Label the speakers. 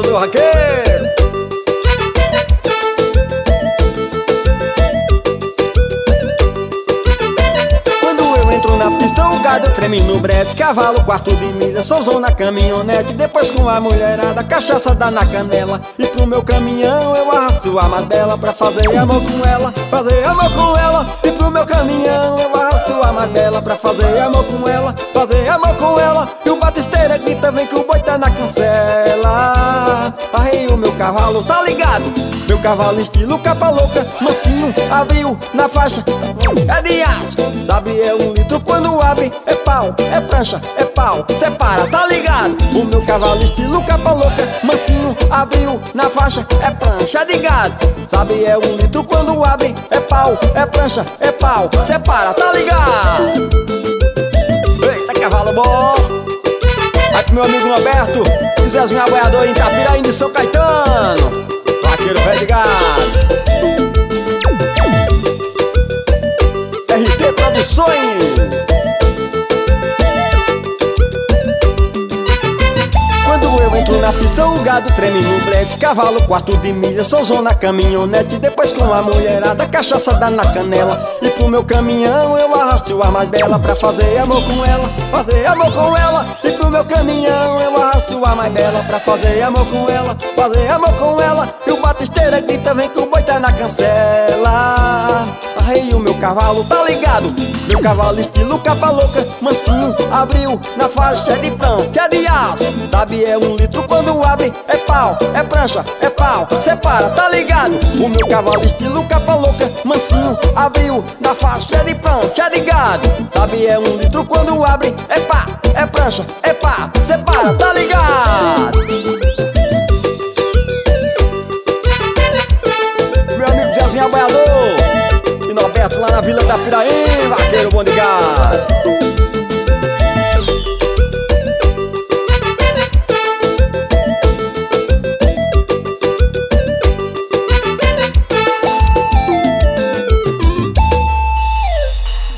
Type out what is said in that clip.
Speaker 1: Valeu, Raquel! Na pista o gado treme no brete, cavalo, quarto de milha, solzão na caminhonete. Depois com a mulherada, cachaça dá na canela. E pro meu caminhão eu arrasto a mais bela pra fazer amor com ela, fazer amor com ela. E pro meu caminhão eu arrasto a mais bela pra fazer amor com ela, fazer amor com ela. E o batisteira grita, vem que o boi tá na cancela. Arrei o meu cavalo, tá ligado? Meu cavalo estilo capa louca, mansinho, abriu na faixa, é de aço, sabe, é 1 litro quando abre, é pau, é prancha, é pau, separa, tá ligado? O meu cavalo estilo capa louca, mansinho, abriu na faixa, é prancha de gado, sabe, é 1 litro quando abre, é pau, é prancha, é pau, separa, tá ligado? Eita, cavalo bom! Vai pro meu amigo Roberto, o Zezinho Aboiador em Itapiraí de São Caetano, vaqueiro velho de gado. RT Produções. Quando eu entro na pista o gado treme no bled, cavalo, quarto de milha, solzão na caminhonete. Depois com a mulherada, cachaça dá na canela. E pro meu caminhão eu arrasto a mais bela pra fazer amor com ela, fazer amor com ela. E pro meu caminhão eu arrasto a mais bela pra fazer amor com ela, fazer amor com ela. E o batisteira grita, vem que o boi tá na cancela. Arrei o meu cavalo, tá ligado? Meu cavalo estilo capa louca, mansinho, abriu na faixa de pão, que é de aço, sabe, é 1 litro quando abre, é pau, é prancha, é pau, separa, tá ligado? O meu cavalo estilo capa louca, mansinho, abriu na faixa de pão, que é de gado, sabe, é 1 litro quando abre, é pá, é prancha, é pá, separa, tá ligado? Meu amigo Zezinho Aboiador e Norberto lá na Vila da Piraí, vaqueiro bom de gado.